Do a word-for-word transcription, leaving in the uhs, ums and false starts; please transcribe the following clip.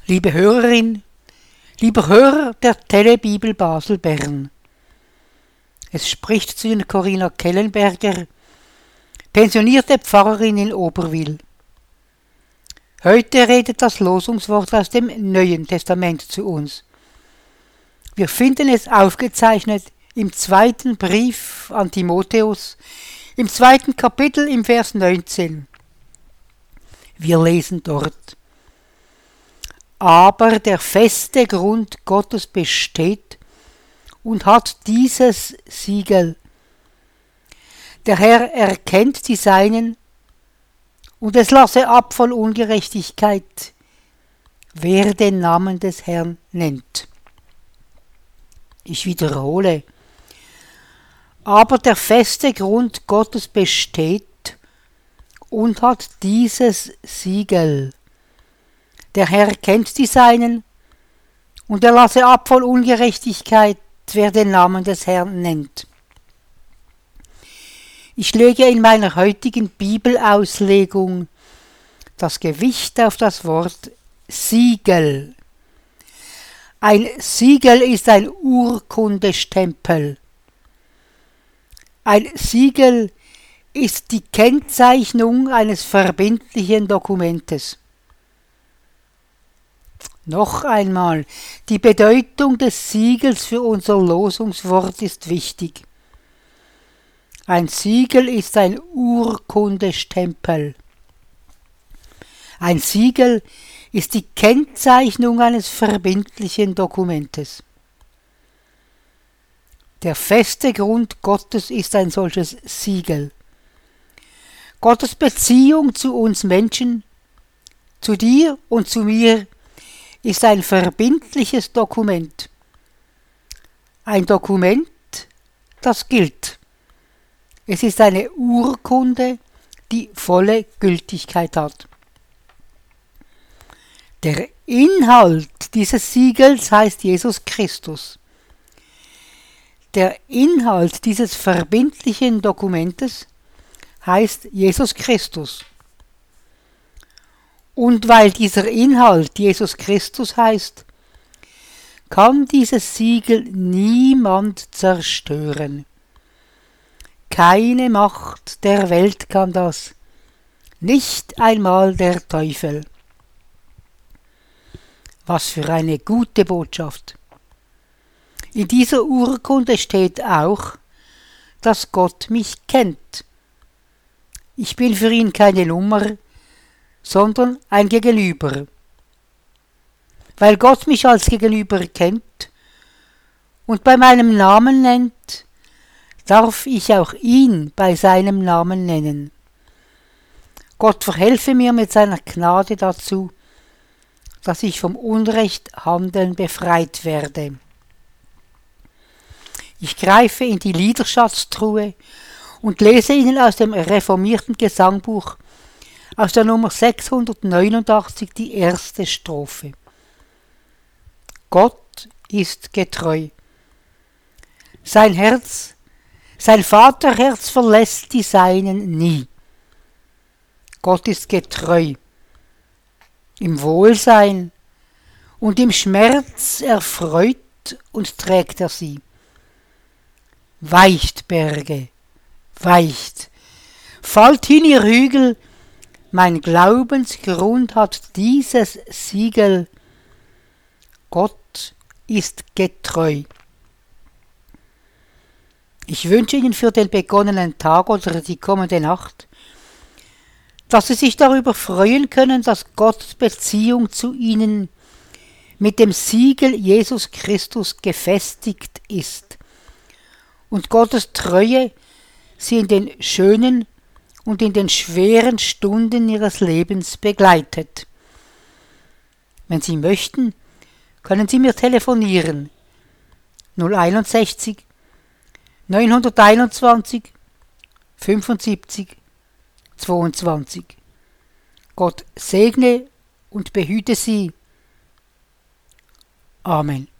Liebe Hörerin, lieber Hörer der Telebibel Basel Bern. Es spricht zu Ihnen Corinna Kellenberger, pensionierte Pfarrerin in Oberwil. Heute redet das Losungswort aus dem Neuen Testament zu uns. Wir finden es aufgezeichnet im zweiten Brief an Timotheus, im zweiten Kapitel im Vers neunzehn. Wir lesen dort: Aber der feste Grund Gottes besteht und hat dieses Siegel. Der Herr erkennt die Seinen, und es lasse ab von Ungerechtigkeit, wer den Namen des Herrn nennt. Ich wiederhole: Aber der feste Grund Gottes besteht und hat dieses Siegel. Der Herr kennt die Seinen, und er lasse ab von Ungerechtigkeit, wer den Namen des Herrn nennt. Ich lege in meiner heutigen Bibelauslegung das Gewicht auf das Wort Siegel. Ein Siegel ist ein Urkundestempel. Ein Siegel ist die Kennzeichnung eines verbindlichen Dokumentes. Noch einmal, die Bedeutung des Siegels für unser Losungswort ist wichtig. Ein Siegel ist ein Urkundestempel. Ein Siegel ist die Kennzeichnung eines verbindlichen Dokumentes. Der feste Grund Gottes ist ein solches Siegel. Gottes Beziehung zu uns Menschen, zu dir und zu mir, ist ein verbindliches Dokument. Ein Dokument, das gilt. Es ist eine Urkunde, die volle Gültigkeit hat. Der Inhalt dieses Siegels heißt Jesus Christus. Der Inhalt dieses verbindlichen Dokumentes heißt Jesus Christus. Und weil dieser Inhalt Jesus Christus heißt, kann dieses Siegel niemand zerstören. Keine Macht der Welt kann das, nicht einmal der Teufel. Was für eine gute Botschaft. In dieser Urkunde steht auch, dass Gott mich kennt. Ich bin für ihn keine Nummer, sondern ein Gegenüber. Weil Gott mich als Gegenüber kennt und bei meinem Namen nennt, darf ich auch ihn bei seinem Namen nennen. Gott verhelfe mir mit seiner Gnade dazu, dass ich vom Unrechthandeln befreit werde. Ich greife in die Liederschatztruhe und lese Ihnen aus dem reformierten Gesangbuch aus der Nummer sechshundertneunundachtzig die erste Strophe. Gott ist getreu. Sein Herz, sein Vaterherz verlässt die Seinen nie. Gott ist getreu. Im Wohlsein und im Schmerz erfreut und trägt er sie. Weicht, Berge, weicht, fallt hin ihr Hügel, mein Glaubensgrund hat dieses Siegel, Gott ist getreu. Ich wünsche Ihnen für den begonnenen Tag oder die kommende Nacht, dass Sie sich darüber freuen können, dass Gottes Beziehung zu Ihnen mit dem Siegel Jesus Christus gefestigt ist und Gottes Treue Sie in den schönen und in den schweren Stunden Ihres Lebens begleitet. Wenn Sie möchten, können Sie mir telefonieren. null einundsechzig neunhunderteinundzwanzig fünfundsiebzig zweiundzwanzig. Gott segne und behüte Sie. Amen.